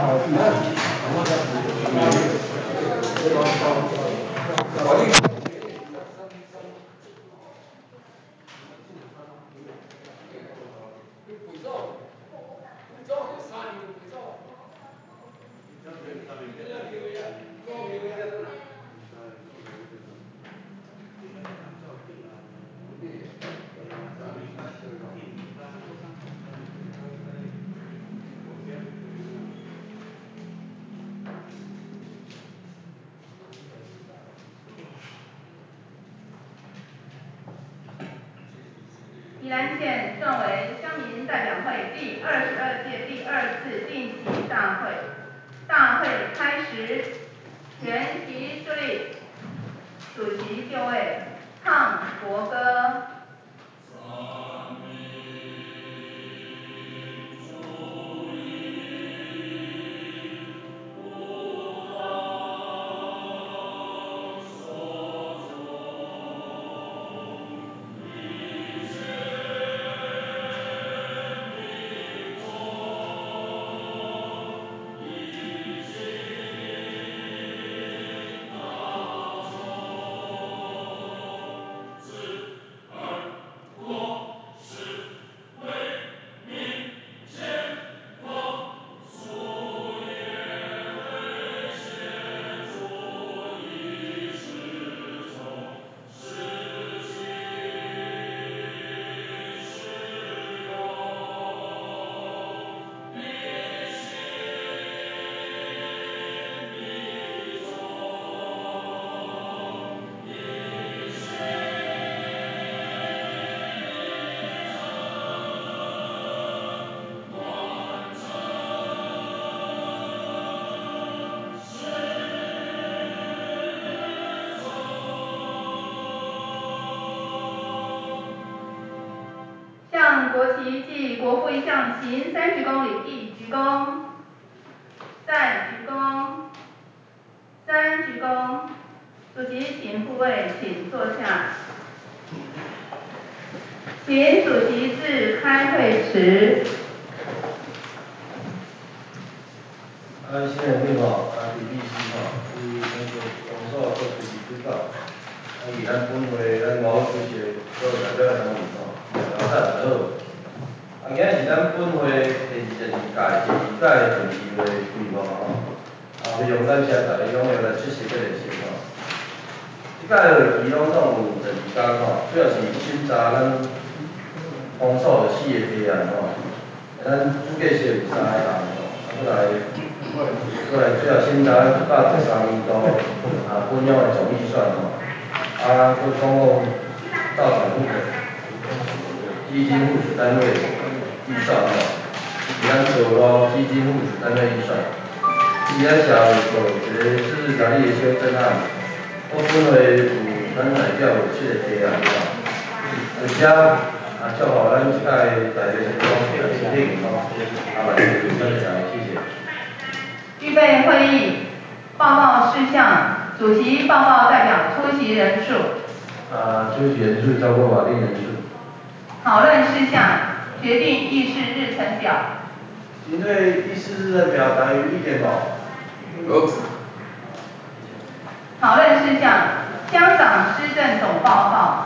宜兰县算为乡民代表会第22届第2次定期大会。大会开始，全体肃立，主席就位，唱国歌。向国旗暨国父遗像行3鞠躬礼，一鞠躬，再鞠躬，3鞠躬。主席请复位，请坐下。请主席致开会词。 新内面第1次是全国公所做主席主导。以咱本会咱外务主席所代表参与大家大家好。今日是咱本会第22届会议的开幕非常感谢大家踊跃来出席这个活动。这届会期拢总有12天主要是审查咱公所4个提案咱主计是有3个项目过来主要审查113年度分养的总预算佫总共造成基金附属单位预算以及咱道路基金附属单位预算，以及咱社会部一个自治条例的修正案，我本会有咱代表有7个提案而且祝福咱这届大家成功，身体健康。万事如意，感谢大家，谢谢。 预备会议报告事项，主席报告代表出席人数。 出席人数超过法定人数。 讨论事项，决定议事日程表。 针对议事日程表，大家有意见无？有。 讨论事项，乡长施政总报告。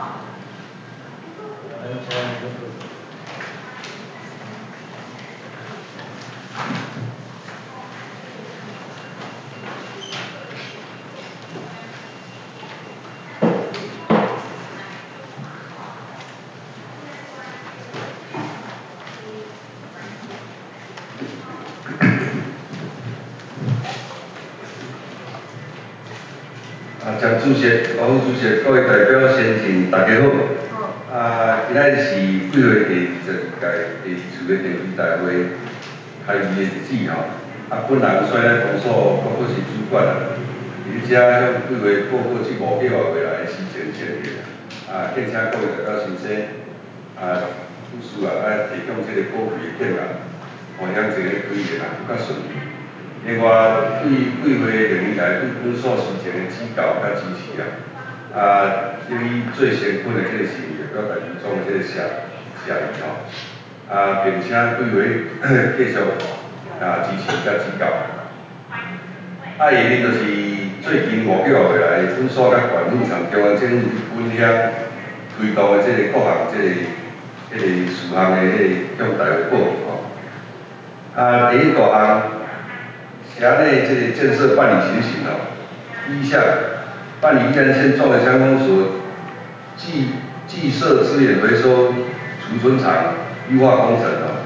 蒋主席、王副主席、各位代表、先进大家好。今仔日是贵会第22届第2次的定期大会开议的日子本人率咱公所国科是主管伫遮向贵会报告这5个月来的施政情形敬请各位代表先生副司提供这个宝贵的建议，互乡亲的规划更较顺利。另外，对贵会历年来对本所施政的指教甲支持对于最先本的这个事宜表达由衷的这个谢意并请贵会继续支持甲指教。原因就是最近5、6月来，阮所甲县府、参中央政府分享推动的各项事项的向大家报告第一大项，辖内建设办理情形第一项，办理宜兰县壮围乡公所计设资源回收储存厂优化工程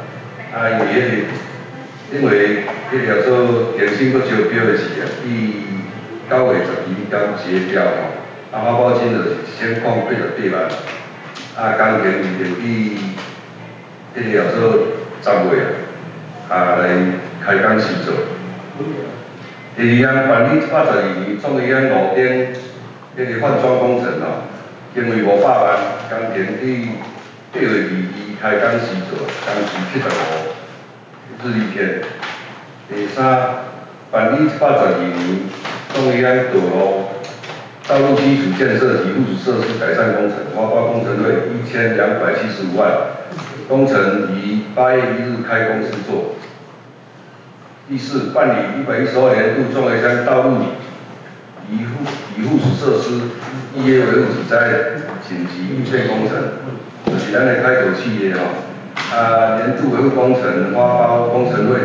因为叫做电信阁招标的是第9月12刚结标花包金额是1088万，工程预定叫做10月来开工施作。第二项办理112年壮围乡路顶换装工程经费500万，工程8月22开工施作，工时75日历天。第三，办理112年壮围乡道路基础建设及附属设施改善工程，花包工程费1275万，工程于8月1日开工施作。第四，办理112年度壮围乡道路与附属设施预约维护及灾害紧急应变工程，就是咱的开口契约年度维护工程花包工程费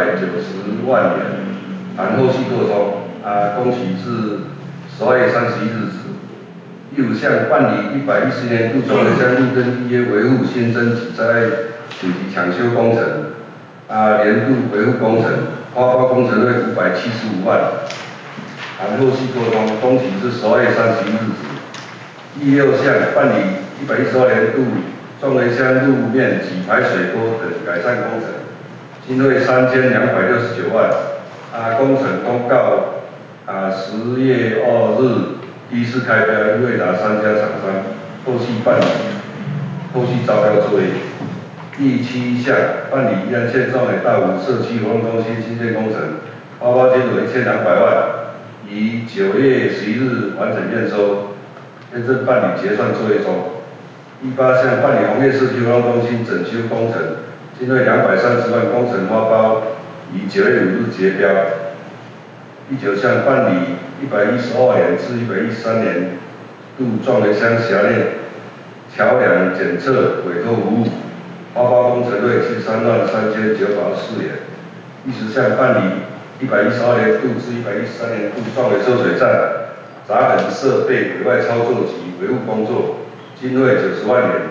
990万元，含后续扩充工期至12月31日止。第五项，办理114年度壮围乡路灯预约维护新增及灾害紧急抢修工程年度维护工程花包工程费575万，含后续扩充，工期至12月31日止。第六项，办理112年度壮围乡路面及排水沟等改善工程，经费3269万，工程公告10月2日第一次开标，因为达3家厂商，后续招标作业。第七项，办理宜兰县壮围大湖社区活动中心新建工程，花包金额1200万，于9月11日完成验收，现正办理结算作业中。第八项，办理红叶社区活动中心整修工程，经费230万，工程花包于9月5日结标。第九项，办理112年至113年度壮围乡辖内桥梁检测委托服务，花包工程费73万3924元。第十项，办理112年度至113年度壮围抽水站闸门设备委外操作及维护工作，经费90万元。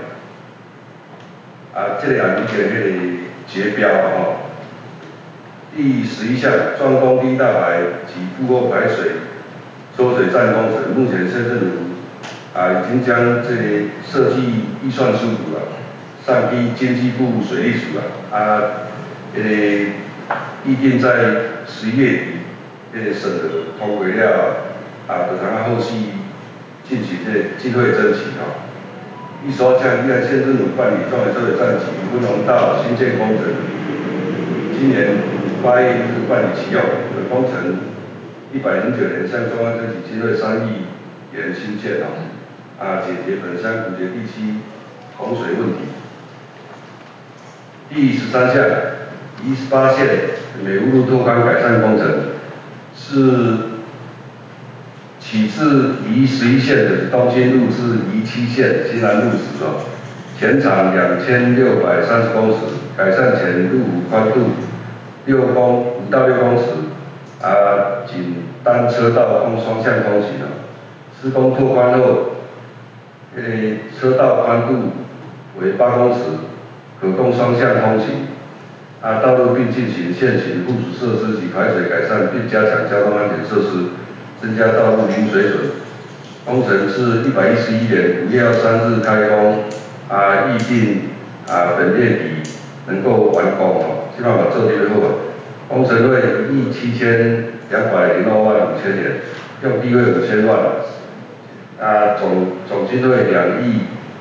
这个也已经结标第11项，壮东第一大排及负荷排水抽水站工程，目前县政府已经将这个设计预算书上去经济部水利署预定在11月底审核通过了就通后续进行经费争取第12项，宜兰县政府办理壮围抽水站及分龙道新建工程，今年8月1日办理启用，本工程109年向中央争取经费3亿元新建解决本乡古节地区洪水问题。第13项，18线美乌路拓宽改善工程是起自宜11线的东兴路至宜7线新南路时全长2630公尺，改善前路幅宽度5到6公尺，仅单车道供双向通行施工拓宽后，车道宽度为8公尺，可供双向通行。道路并进行现行附属设施及排水改善，并加强交通安全设施，增加道路零水准。工程是111年5月23日开工，预定本月底能够完工希望把做对好。工程费1亿7202万5千元，用地费5000万，总经费2亿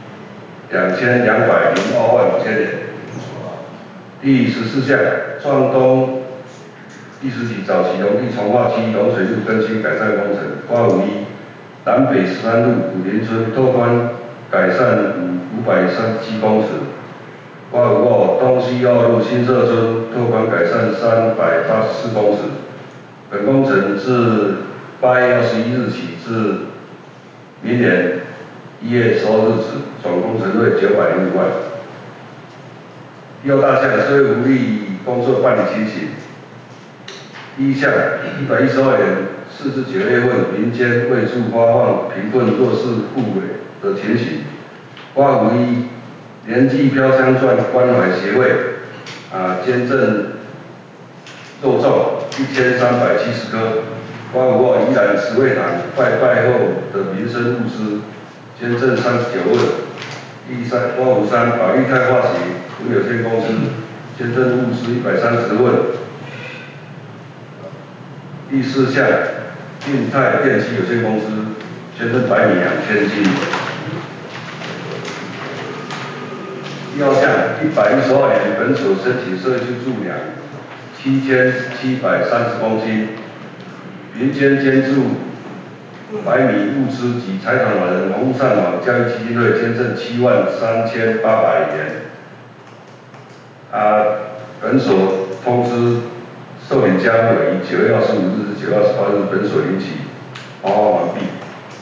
2202万5千元。第14项，壮东第10期早期农地重划区龙水路更新改善工程，刮5一南北13路古林村拓宽改善537公尺，刮5东西2路新社村拓宽改善 384公尺。本工程自8月21日起至明年1月12日止，总工程费905万。第二大项社会福利工作办理情形。第一项，112年4至9月份，民间为助发放贫困弱势户的情形，花府一年纪飘香传关怀协会捐赠肉粽1370颗，花府二宜兰慈惠堂拜拜后的民生物资捐赠39份。花府三保利泰化学股有限公司捐赠物资130份。第四项，晋泰电器有限公司捐赠白米2000斤。第二项，112年本所申请社会救助粮7730公斤，民间捐助白米物资及财团法人网络上网教育基金会捐赠73800元。本所通知受领家户于9月25日至9月28日本所领取，发放完毕。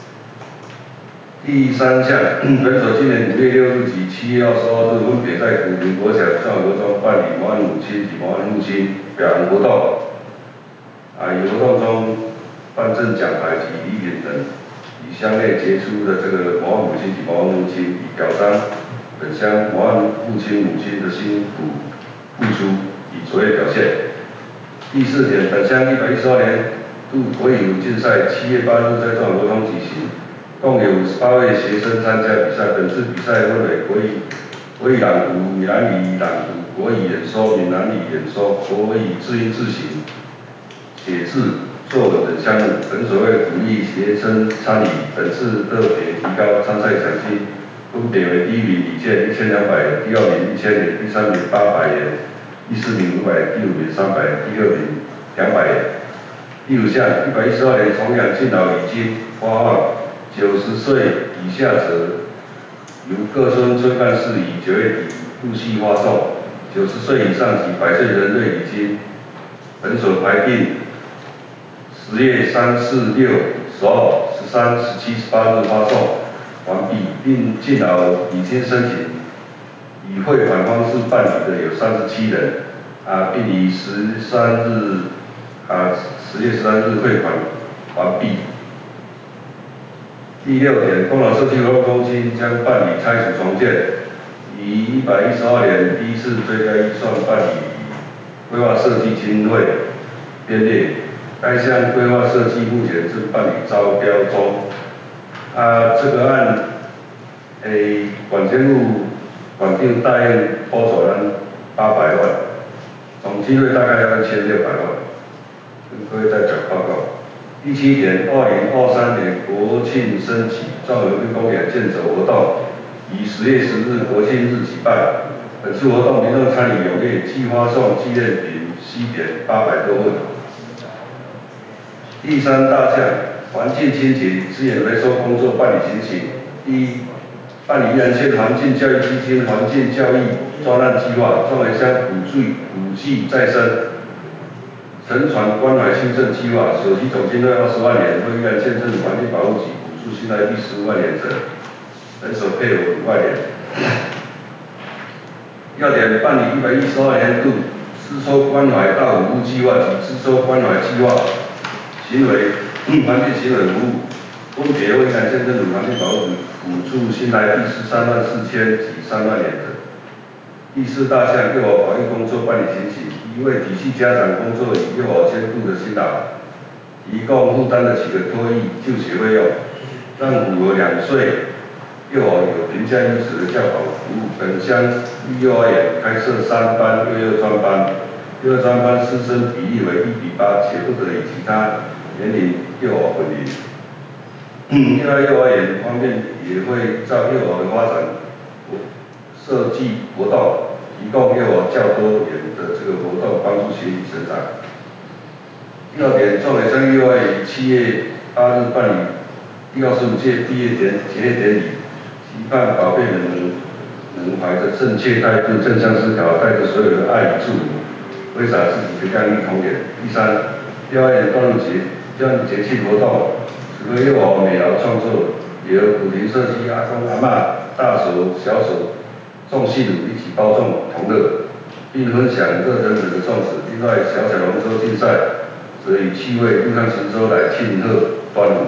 第三项，本所今年5月6日及7月22日分别在古亭国小、壮和国中办理模范母亲及模范父亲表扬活动。以活动中颁赠奖牌及礼品等，以乡内杰出的这个模范母亲及模范父亲，以表彰本乡模范父亲母亲的辛苦付出与卓越表现。第四点，本乡112年度国语文竞赛7月8日在壮和国中举行，共有58位学生参加比赛。本次比赛分为国语朗读、闽南语朗读、国语演说、闽南语演说、国语字音字形、写字、作文等项目。本所为鼓励学生参与，本次特别提高参赛奖金，分别为第一名礼券1200元，第二名1000元，第三名800元，第四名500元，第五名300元，第六名200元。第五项，112年重阳敬老礼金发放，90岁以下者由各村村干事于9月底陆续发送，90岁以上及100岁人瑞礼金，本所排定10月3、4、6、12、13、17、18日发送完毕，并敬老礼金申请以汇款方式办理的有37人，并于10月13日汇款完毕。第六点，功能社区活动中心将办理拆除重建，于112年第一次追加预算办理规划设计经费编列。该项规划设计目前正办理招标中。这个案，管监路管定大应拨走了800万，总经费大概要1600万，跟各位代表报告。第七点，2023年国庆升旗，壮和滨公园健走活动于10月10日国庆日举办。本次活动民众参与踊跃，计发送纪念品西点800多份。第三大项，环境清洁资源回收工作办理情形。第一，办理宜兰县环境教育基金环境教育专案计划，壮和乡古迹再生沉船关怀修正计划，所需总经费20万元，为宜兰县政府环境保护局补助新台币15万元整，本所配额5万元。第二点，办理112年度支收关怀大服务计划及支收关怀计划行为环境行为服务，分别为宜兰县政府环境保护局补助新台币13万4千及3万元整。第四大项，幼儿保育工作办理情形。一位体恤家长工作与幼儿监护的新老，提供负担得起的托育就学费用，让符合2岁幼儿有评价优质的教保服务。本乡育幼儿园开设3班幼幼专班，幼幼专班师生比例为1:8，且不得与其他年龄幼儿混龄。另外，幼儿园方面也会照幼儿的发展设计活动，提供幼儿较多元的这个活动，帮助学习成长。第二点，壮和乡幼儿园7月8日办理第25届毕业结业典礼，期盼宝贝们能怀着正确态度、正向思考，带着所有的爱与祝福， 挥洒自己的亮丽童颜。第三，表演端午节庆活动，除了幼儿美劳创作，也由古亭设计阿公阿嬷大手小手种细乳一起包粽同乐，并分享热腾腾的粽子。另外，小小龙舟竞赛则以趣味陆上行舟来庆贺端午。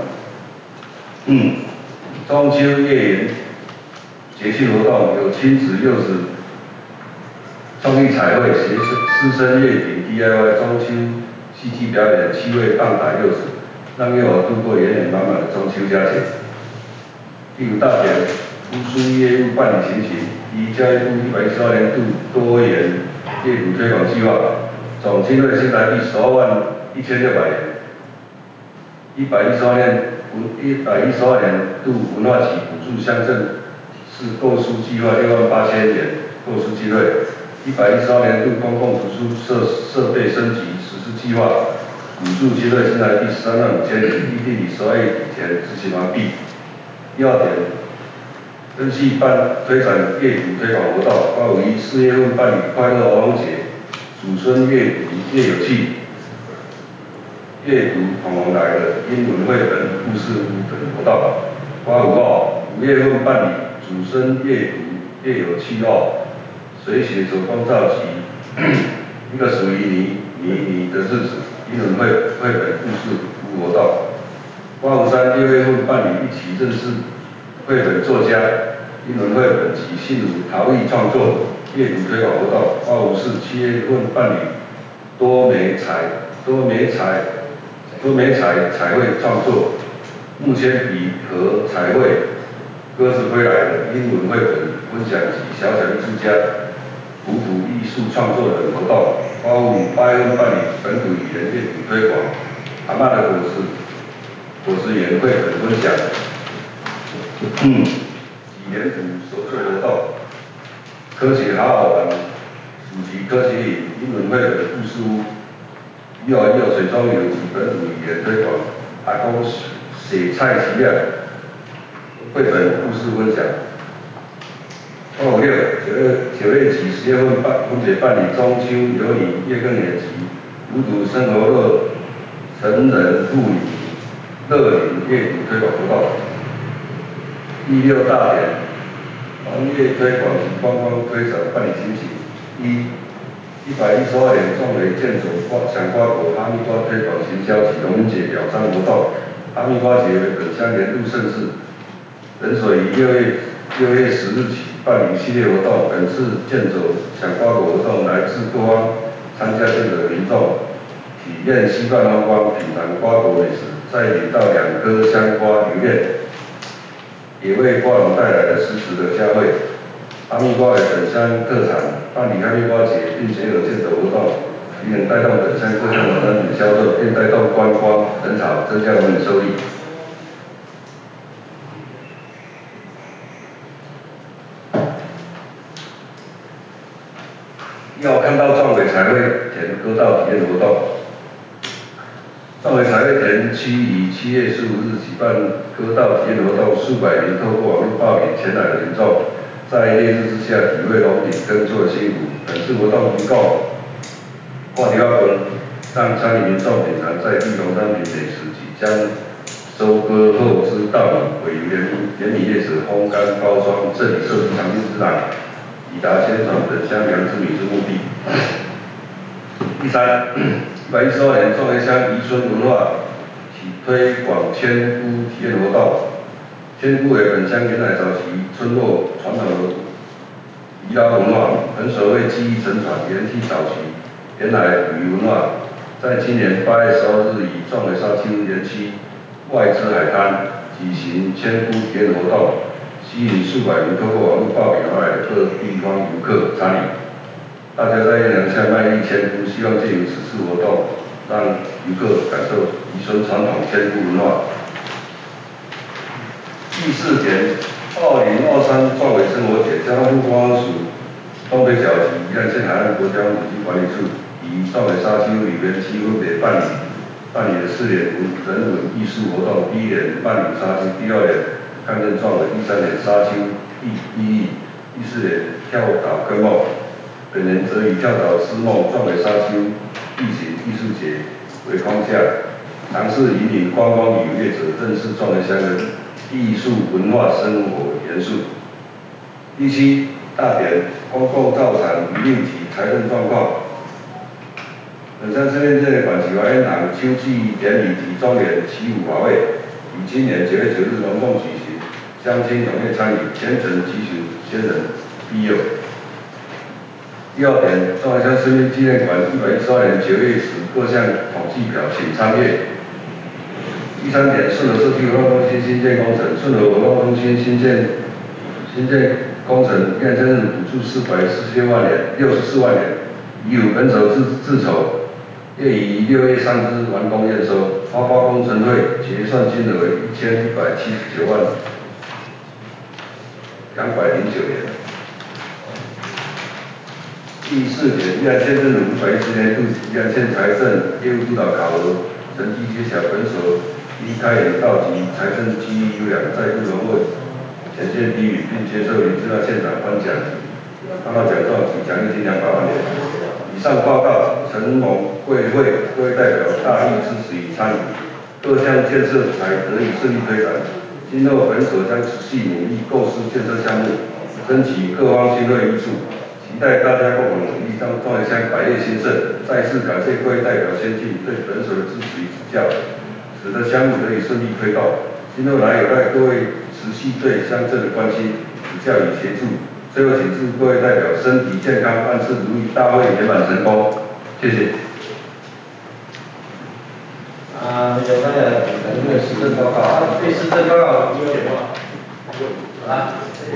中秋夜迎节庆活动有亲子幼子创意彩绘、师生月饼 DIY、中秋戏剧表演、趣味棒打柚子，让幼儿度过圆圆满满的中秋佳节。第五大点，图书业务办理情形。第一，教育部112年度多元阅读推广计划，总经费新台币12万1600元。112年度文化局补助乡镇市购书计划6万8000元购书经费。112年度公共图书设备升级实施计划补助经费新台币13万5000元，预定于12月底前执行完毕。第二点，根据推展阅读推广活动，包括于4月份办理快乐儿童节、祖孙阅读越有趣、阅读恐龙来了英文绘本故事屋等活动。5月份办理祖孙阅读越有趣随写手工造集一个属于你的日子英文绘本故事屋活动。6月份办理一起认识绘本作家、英文绘本及新儒陶艺创作阅读推广活动。7月份办理多媒彩彩绘创作，木铅笔和彩绘鸽子飞来的英文绘本分享及小小艺术家普艺术创作等活动。8月份办理本土语言阅读推广，阿嬷的果实园绘本分享，语言图手作活动，科学好好玩，主题科学营英文绘本故事屋，幼儿幼水中游及本土语言推广，阿公写菜奇料绘本故事分享。9月及10月份分别办理中秋有你月更年及无毒生活乐成人妇女乐龄阅读推广活动。第6大点，农业推广及观光推展办理情形。112年壮围健走赏瓜果哈密瓜推广行销及农民节表彰活动。哈密瓜节为本乡年度盛事，人所于6月10日起办理系列活动。本次健走赏瓜果活动，来自各方参加健走的民众体验西段风光，品尝瓜果美食，再领到2颗香瓜留恋，也为瓜农带来了实质的佳惠。哈密瓜为本乡特产，办理哈密瓜节并结合健走活动，亦能带动本乡各项农产品销售，并带动观光人潮，增加农民收益。要看到壮围彩绘田割稻体验活动。壮围彩绘田区于7月15日举办割稻体验活动，数百名透过网络报名前来的民众，在烈日之下体会农民耕作的辛苦。本次活动提供挂地花盆，让参与民众品尝在地农产品美食及将收割后之稻米委由连米业者烘干包装，这里设计场地之朗，以达宣传本乡良知米之目的。第三，112年壮围乡渔村文化起推广千菇体验活动。千菇为本乡沿海早期村落传统的渔捞文化，本所谓技艺承传，延续早期沿海捕鱼文化。在今年8月12日，以壮围沙丘园区外资海滩举行千菇体验活动，吸引数百名透过网络报名而来的各地方游客参与。大家在艳阳下卖力千菇，希望借由此次活动，让游客感受渔村传统千菇文化。第4点，2023壮围生活节，交通部观光署东北角及宜兰县海岸国家风景区管理处于壮围沙丘旅园区分别办理了4点人文艺术活动。第1点漫游沙丘，第2点看见壮围，第3点沙丘意义，第4点跳岛跟梦。 本年则以跳岛诗梦壮美沙丘地形艺术节为框架，尝试引领观光旅游业者认识壮围乡的艺术文化生活元素。第七大点公共造产营运及财政状况。本乡市面镇管启华烟堂秋季典礼及周年祈福华会，于今年9月9日隆重举行，乡亲踊跃参与，虔诚祈求先人庇佑。第二点，壮围乡生命纪念馆112年9月时各项统计表，请参阅。第三点，顺和社区活动中心新建工程，顺和活动中心新建工程，县政府补助446万元，64万元，已有本筹自筹。业于6月3日完工验收，发包工程费结算金额为1179万209元。第四点，宜兰县政府510年度宜兰县财政业务督导考核成绩揭晓，本所因开源道及财政机遇优良，再度荣获前县第1名，并接受林志耀县长颁奖颁发奖状及奖励金200万元。以上报告承蒙贵会各位代表大力支持与参与，各项建设才得以顺利推展。今后本所将持续努力构思建设项目，争取各方经费挹注，期待大家共同努力，让壮围乡百业兴盛。再次感谢各位代表先进对本所的支持与指教，使得项目得以顺利推动。今后还有赖各位持续对乡镇的关心、指教与协助。最后，请祝各位代表身体健康，万事如意，大会圆满成功。谢谢。 非常感谢本人的施政报告。对施政报告有意见吗？好啦，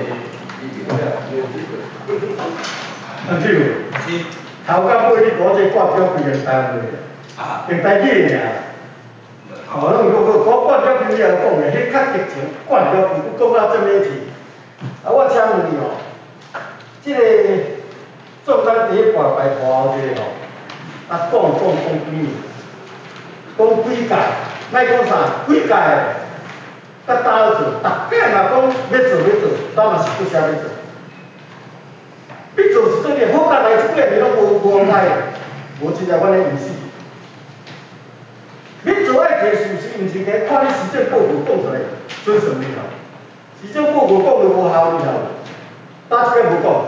头到尾你讲这挂表规个单位啊，用台语尔。哦，我挂表规了讲的，迄较直情挂表规，我讲到这么去。啊，我请问你哦，这个总单第一挂牌拖后这个哦，啊讲几年，讲几届，莫讲啥几届的，甲倒做，大概嘛讲要做，咱嘛是不想要做。你做是做点好干来，这几年拢无安排，无真正阮咧意思。你做爱做事是毋是该看你施政报告讲出来准什么了？施政报告讲的无效了，哪一个无讲？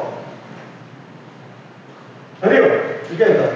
对不？一个的。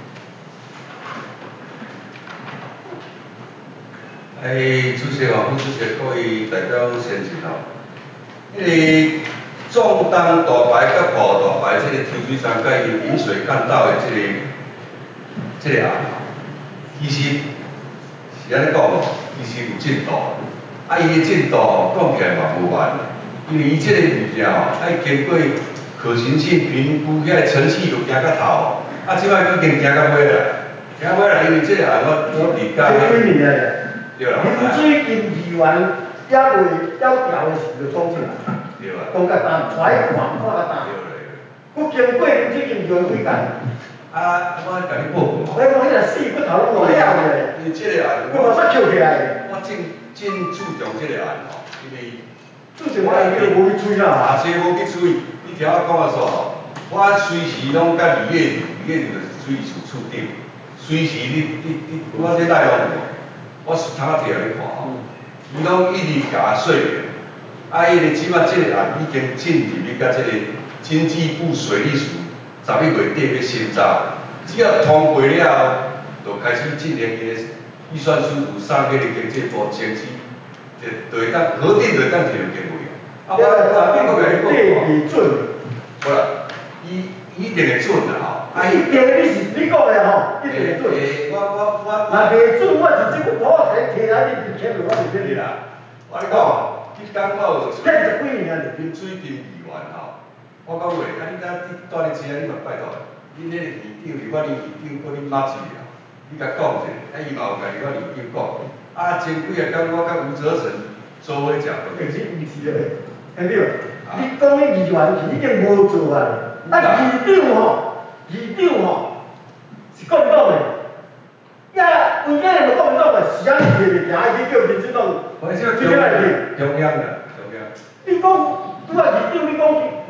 主席副主席、各位代表先进迄个壮东大牌甲埔大牌，这个抽水站甲伊引水干道的这个案其实是安尼讲哦，其实有进度，啊，伊的进度讲起来嘛无慢，因为伊这个物件哦，爱经过可行性评估，遐程序就行到头，啊，即摆已经行到尾啦，行到尾啦，因为这个案我理解。 几年了？ 对啦。 流水因议员还未了调的时就讲出来， 对啊。 讲甲担，带看甲担。 对啦。 我经过流水因议员几届？ 啊，我甲你报告嘛。 我讲迄个死骨头拢无了咧。 因为这个案， 我马上扣起来。 我真注重这个案吼，因为注重我案你就无去催啦。 这无去催，你听我讲啊煞，我随时拢甲李业就是水利署处长，随时我这内容有，我是通仔摕来你看吼，伊拢一直甲我说明，啊，伊个即摆这个案已经进入去甲这个经济部水利署11月底要审查，只要通过了，就开始进行伊个预算书图送给经济部前期，就会当核定，就会当摕到经费。啊，我甲你讲， 袂准。 无啦，伊一定会准啦吼。 啊，一定你是你讲的吼，一定会准。 我。 若袂准，我是这个土摕来你面前落，我就免啦。我讲，你讲我有骗十几年啊！ 啉水金议员吼，我讲话，啊，你今住咧车，你嘛拜托，恁迄个县长是我哩县长，搁恁妈子了，你甲讲者，啊，伊嘛有甲伊我县长讲，啊，前几日讲我甲吴泽成做伙食饭。 你毋是嘞，听到？你讲迄议员是已经无做啊，啊，议长吼，是国民党的。呀，为个就国民党的，是安尼摕袂行，伊叫民进党推起来去。 中央的，中央。 你讲拄啊，议长，你讲议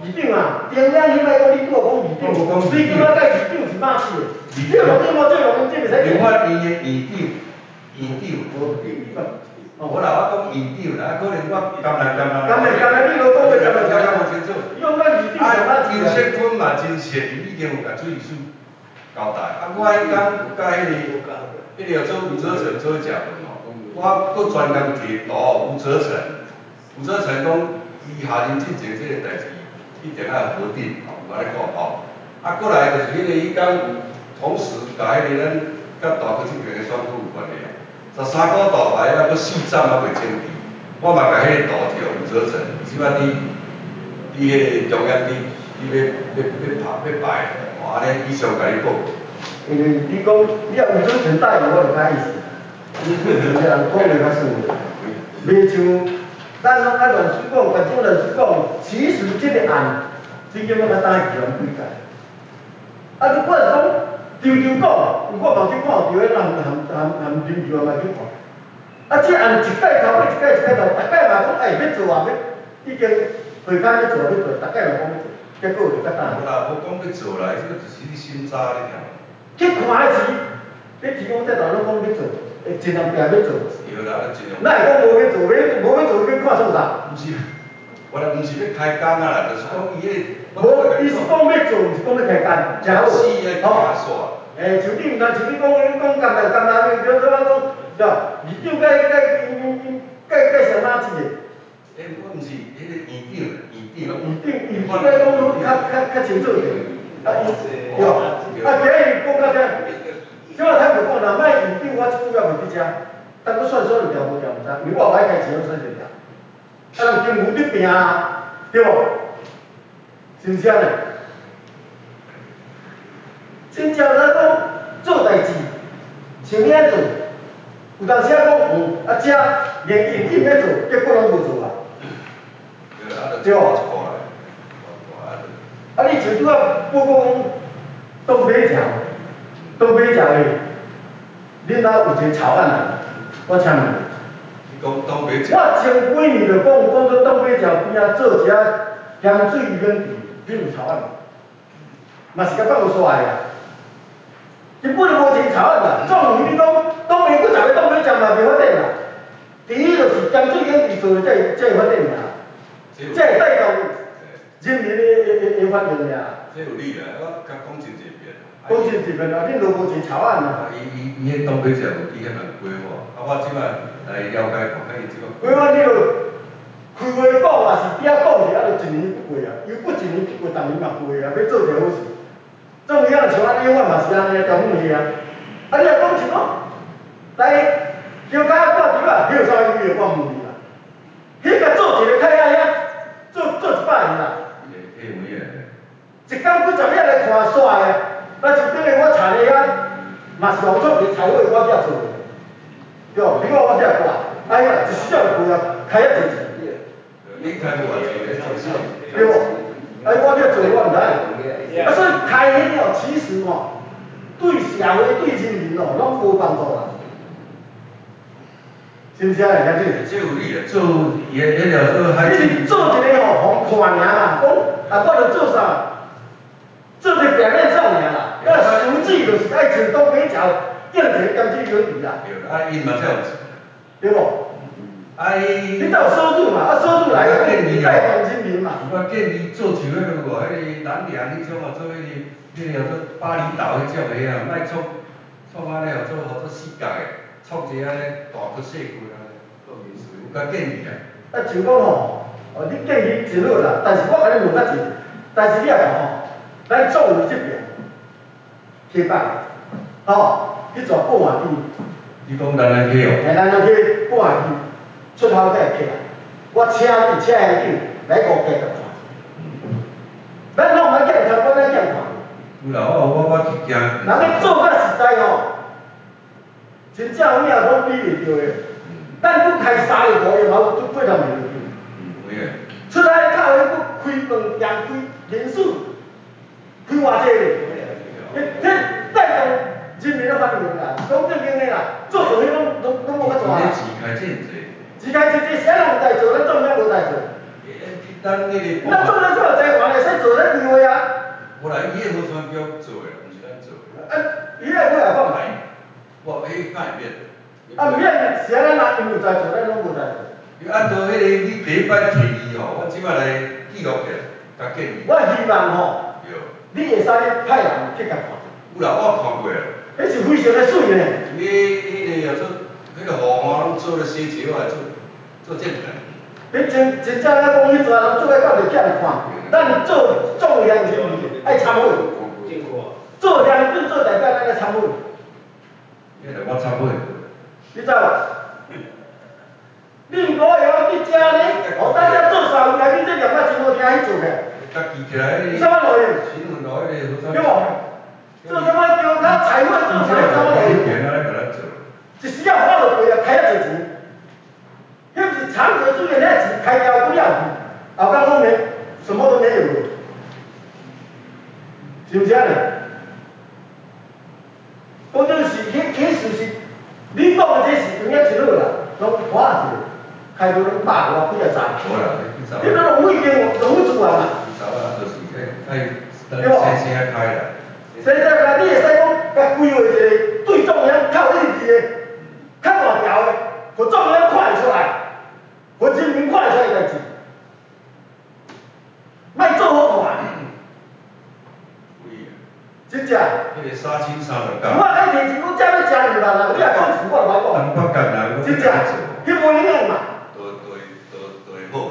议长啊，中央你莫讲你拄讲议长，你今仔甲议长是马屁的，这录音无这录音，这袂使。 另外，伊的院长，我啦，我讲院长啦，可能我甘来， 你都讲袂甘来， 讲无清楚。 你讲咱议长上马屁邱锡坤嘛真实，伊已经有甲水利署交代。我迄天有甲迄个做吴泽成做食饭哦，我搁专工提到吴泽成讲伊下任进前这个代志一定要核定，有安尼挂包。过来就是迄个伊讲同时甲迄个咱甲大区这边的选举有关系，13股大牌还搁4站还未清理，我嘛甲迄个图条吴泽成，即摆伫迄个中央伫要排，安尼以上甲你报。 因为你讲你要吴泽成答应，我就较意思。你个人讲的较顺的，袂像咱乱水讲，关键乱水讲，其实这个案最近我甲打议员几届。我是讲，讲，我嘛去看到含林议员嘛去看。这案一届头尾一届头，大概嘛讲，要做啊，已经会刊要做，大概嘛讲要做，结果就甲打。 无啦，无讲要做啦，这个就是你审查你听。 去看时，你提供这段拢讲要做，会尽量拼要做。 对啦，尽量。 那会讲无要做，无要做，要看创啥？ 不是，我来不是要开工啊啦，就是讲伊迄。 无，伊是讲要做，毋是讲要开工，真好。 好。像你毋通像你讲甘来，比如说我讲，议长介上马子的。 我毋是迄个议长应该讲较清楚一点。对，今日讲到这，即我坦白讲啦，卖议长我即久也袂伫遮，当佫算有条无条毋知，因为我歹开钱，我算一条。人政府伫拼啊，对无？是毋是安尼？真正来讲做代志，想要做，有当时讲遮连硬要做，结果拢无做啊。对无？你像拄仔报告讲东北桥的，恁兜有一个草案啊，我请问你。 你讲东北桥？ 我前几年就讲做东北桥边啊做一下咸水游泳池，恁有草案无？嘛是甲放互煞的啊。根本就无一个草案啦，总有你讲东北几十个东北桥嘛袂发展啦。第一就是咸水游泳池做才会发展尔，才会带动人民的反应尔。 这有理啦，我甲讲真济遍。 讲真济遍啊，恁都无一个草案啦。 伊迄东北桥有伫遐人规划，我即摆来了解看看伊即摆。 规划你著开话讲也是底下讲者，就一年不过啊，又不一年不过，逐年嘛过啊，要做条好事。总有像安尼，我嘛是安尼条款去啊。你若讲像来叫甲挂条啊，迄有啥意义？我问你啦。迄个做一个开啊遐，做100年啦。 迄有影。 一工几十个来看煞个，那就等于我田个遐，嘛是农作个财委我遐做个，对无？比我遐挂，哎呀，一时仔就过啊，开遐侪钱。 你开无偌济个做事。 对无？我遐做我毋知。所以开迄个其实对社会对人民拢无帮助啦。是毋是啊？兄弟？ 这有理啊，做迄条做海。 你是做一个互看尔嘛，讲我著做啥？做个表面上尔啦，实际就是爱像东北桥建一个咸水游泳池啦。 对，因嘛才有钱。 对无？你才有收入嘛，收入来讲带动人民嘛。 我建议做像迄个迄个南梁迄种做迄个做巴厘岛迄种个啊，莫创安尼做四角个，创一个安尼大区小区安尼，有甲建议啊。 像讲你建议真好啦，但是我甲你问较济，但是你也看咱总理这边去办，去做半换机。 你讲咱来去哦？ 咱来去半换机，出头才会起来。我请你请乡长来5家就看。咱拢莫见看，我咱见看。 有啦，我是惊。 人要做较实在真正有影拢比袂着的。咱拄开3个5个嘛，都800万落去。 有影。 出来靠迄个开饭店开民宿。开偌济咧？这带动人民的反应啦，讲正经的啦，做迄拢无法做啊。 钱开真济。 钱开真济，谁人有代做？咱中央无代做。 咱迄个。 咱中央怎有财源会使做咧规划啊。 无啦，伊迄河川局做诶，毋是咱做诶。 伊个尾也讲来， 我迄敢会免？ 免是安咱因有在做，咱拢无在做。 你按照迄个你第一摆提议吼，我即摆来记录起来，甲建议。 我希望吼，你会使派人去甲看。 有啦，我看过啦。 迄是非常的水呢。 迄个做，迄个河岸拢做咧洗桥啊，做建平。 你真正讲迄阵人做个到底叫人看，咱做重量是爱参与，做量对做代表咱爱参与。 迄个我参与。 你知无？你唔过会晓你遮呢？哦，大家做三有来，你这两摆真好听去做嘅。 家己起来迄个。 什么路用？ 新闻路迄个。 对无？做什么叫他彩绘做啥？什么路用？一时啊花落去啊，开啊侪钱。迄不是长者住院那钱开掉不了去，后刚后面什么都没有了，是不是啊？我就是迄事是，你讲的这市场也真好啦，拢看下去，开到拢100多几啊站，你都浪费钱，浪费资源啦。对无？ 先开啦。 先开，你会使讲甲规划一个对中央靠得入去的，较大条的，互中央看会出来。互人民看会出来代志，莫做好看。真正。 迄个3斤30角。 我爱提钱，我才要食2万啊！你也讲钱，我就歹讲。 东北角啦， 真正，迄无营养嘛。 都会好。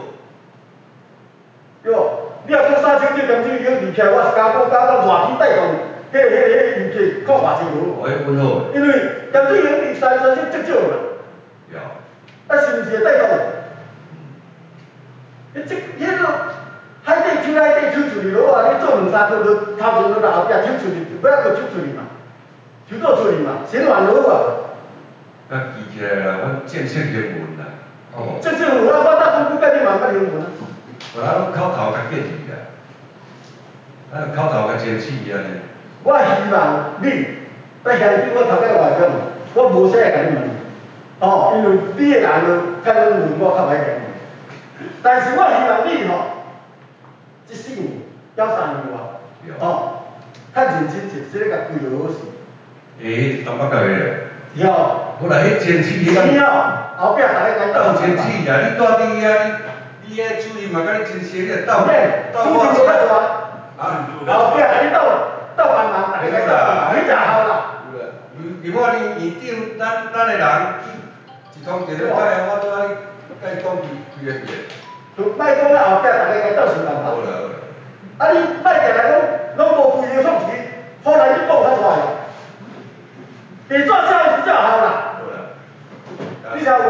哟，你若讲3千几点钟已经离开，我是讲热气带动，迄物件看偌济好。 哦，迄本好。 因为点钟已经离3千足少嘛。 有。 啊，是毋是会带动？迄个海底抽出去落啊！你做2、3箍，就头前就后壁抽出去，尾仔就抽出去嘛，抽倒出去嘛，循环落啊。 啊，记起来啦，阮建设新闻啦。哦。 建设新闻啊，我大公估计你嘛捌新闻啊。 无啦，拢口头甲建议啦，咱口头甲争取安尼。 我希望你，在乡镇我头家话讲，我无啥甲你问，哦，因为你个人就较能问，我较歹讲。但是我希望你吼，这4年要3年外，哦，较认真做，即个甲规划好势。 东北角个了。 了。 我来迄争取是哦，后壁大家讲斗争取啊！你住伫遐，你遐主任嘛，甲你真熟，你斗主任无要做啊。后壁甲你斗帮忙，大家斗帮忙，迄才好啦。 如果你院长，咱个人一通电话解，我拄仔你甲伊讲几个遍。 就莫讲啊，后壁大家该斗想办法。 好啦好啦。 啊，你莫定来讲，拢无规划创时，后来你讲较出来。地转下比较好啦。 好啦。 你晓无？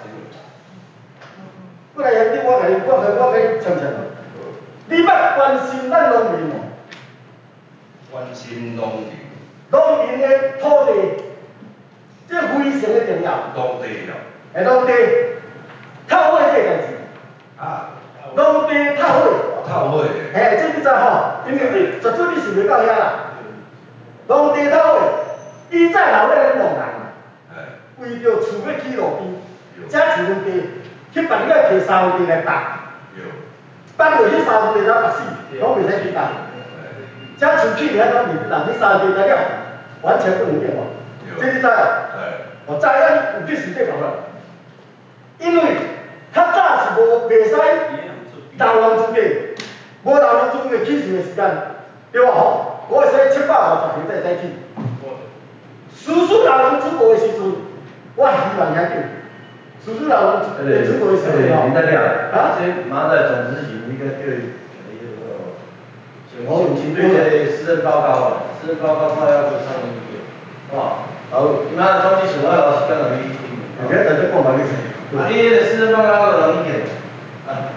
过来乡镇，我甲你呛呛。你捌关心咱农民无？ 关心农民。 农民的土地，这非常的重要。 农地了。 农地，透火这代志。 啊。 农地透火。 透火。 这你知吼？因为你绝对你是袂到遐啦。农地透火，以前老咧农人嘛，为着厝要起路边，遮厝农地，去别个摕沙地来搭。放落去沙地来拔死，拢袂使去搭。遮厝起遐拢袂搭，你沙地来了，完全不能用哦。这你知啊？我知影有去实际搞啦。因为较早是袂使老人住地，无老人住地起厝的时间，对吧？吼，我会使750条再使起。叔叔老人出国的时阵，我希望遐紧。叔叔老人出国的时阵吼， 林代表，这马仔总执行一个请对这施政报告啊，施政报告看要做上意见，哇，好，今仔总之想我老师讲让你听， 明仔载讲嘛你听。 啊，你迄个施政报告有意见？啊，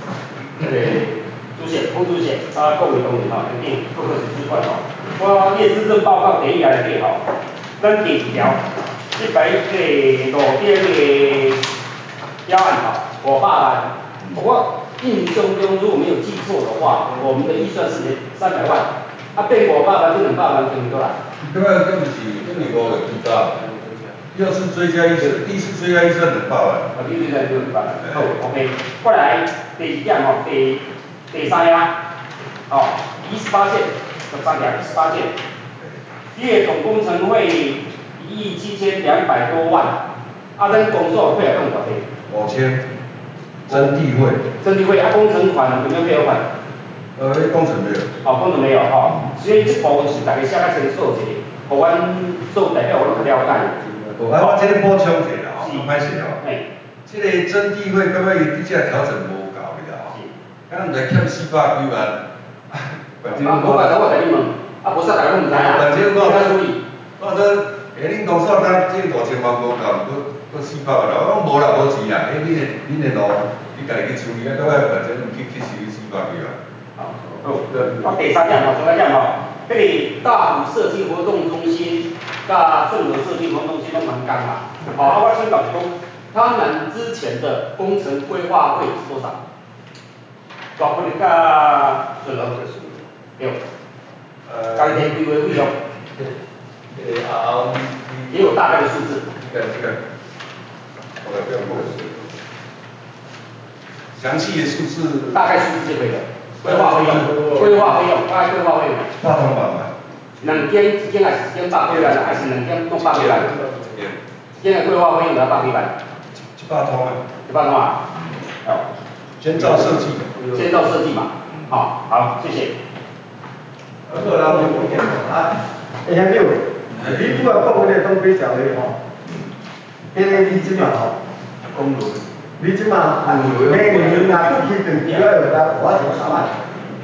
主席、副主席啊，各位同仁吼，肯定各个主管吼，我施政报告第一页来底吼，咱第2条100个路边个标案吼，500万，我印象中如果没有记错的话，我们的预算是300万，啊变500万，这200万对不对啦？ 对啊，这不是5个追加，第2次追加预算，第1次追加预算200万。 啊，第2次追加200万。好 ，OK， 过来第2点吼，第3页， 18件，这3条18件，月总工程费17200多万，咱工作配合用多少 ？5000，征地费。 征地费工程款有没有配合款？ 工程没有。 工程没有所以这部是大家写较清楚一下，互阮做代表我都较了解。 我这里补充一下啦，歹势这个征地费，感觉伊对这调整无够你知道敢毋知欠400几万。 我刚才我甲你问，无啥大家拢唔知啊？ 反正我注意。 我说，恁公司咱这5000万无够，搁400万啦。我讲无啦，无钱啦。恁的路，你家己去处理，到尾反正去收400几万。 第3点最后一点这个大埔设计活动中心、甲顺和设计活动中心拢蛮刚嘛。我先讲说，他们之前的工程规划费是多少？包括你甲顺和对。家己规划费用。也有大概的数字。 这个，我来不要过详细的数字。 大概数字就可以了。规划费用，大概规划费用。 8通版嘛。 2间1间还是1间8几万还是2间弄8几万？1间的规划费用要8几万 ？8通啊。 8通啊。 先照设计。 先照设计嘛。好，谢谢。 好啦，我见啊，兄弟，你拄仔讲迄个东北角的迄个你即嘛公路，你即嘛每年若佫开长期要我就3万。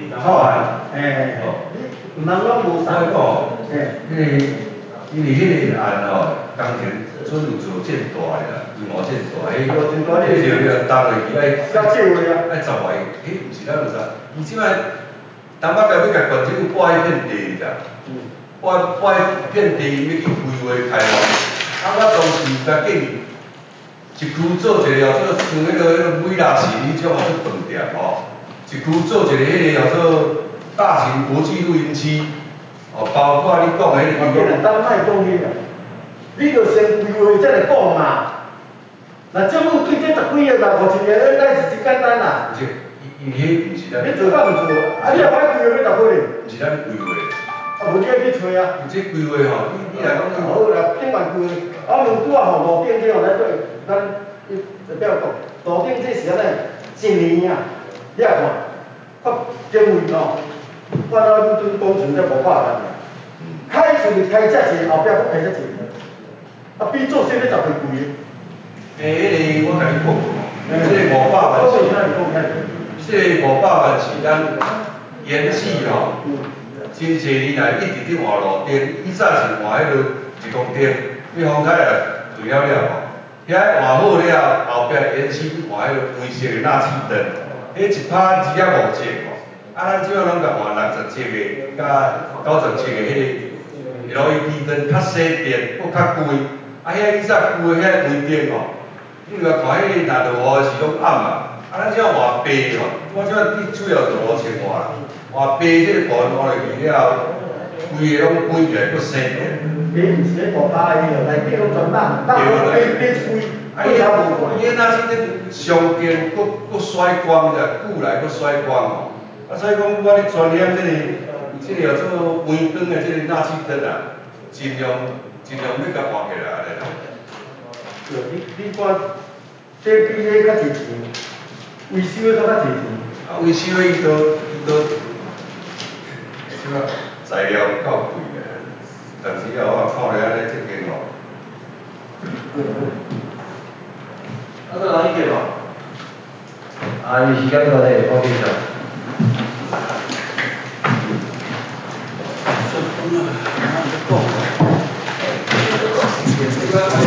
你唔通拢无3 万。因为迄个案工程准有做建大的啦，规模建大，迄就单位期爱10万亿，毋是咱有啥，伊即摆东北角要甲县政府拨迄片地，你知？拨迄片地，要去规划开发，我当时甲建议，一区做一个叫做像迄个美拉城迄种做饭店一区做一个迄个叫做大型国际露营区，包括你讲的迄个。 咱莫讲迄个，你着先规划才来讲嘛。那政府推这10几个啦，50年应该是真简单啦。 伊迄毋是咱。 你做甲毋做？你若歹规划要哪好哩？ 毋是咱规划。 无你爱去找啊。 这规划你若讲好啦，顶完规划，问拄仔路顶这咱对，咱不要讲，路顶这是安尼1年啊，你也看，经费我咱对工程才无看干啦。开出去开遮济，后壁佫开遮济，比做生咧10倍贵。 迄个我甲你讲过，这个500万是，这个500万是咱延续真侪年来一直伫换路灯，以早是换迄落1公灯，你风台也对了遐换好了后壁延续去换迄落灰色的纳气灯，迄一拍2.5折咱即摆拢甲换60折的，甲90折的迄个 LED 灯，较省电，佫较贵。遐以早旧的遐微灯你若看迄若落雨时拢暗嘛。咱即摆换白我即摆你主要就5,000外啦。换白即个部分换落去了，规个拢关起来，佫省电。 迄毋是咧大把的内底拢全蜡，蜡都白一规，几头无关。 伊那是咧上电，佫甩光者，久来佫甩光所以讲我咧专研这个叫做微灯的这个纳气灯尽量要甲换起来安尼啦。 你看，这比迄较侪钱，维修的较侪钱。 维修的伊都即个材料够贵的，但是我看了安尼这间有人意见因为时间关系，我继续。 这个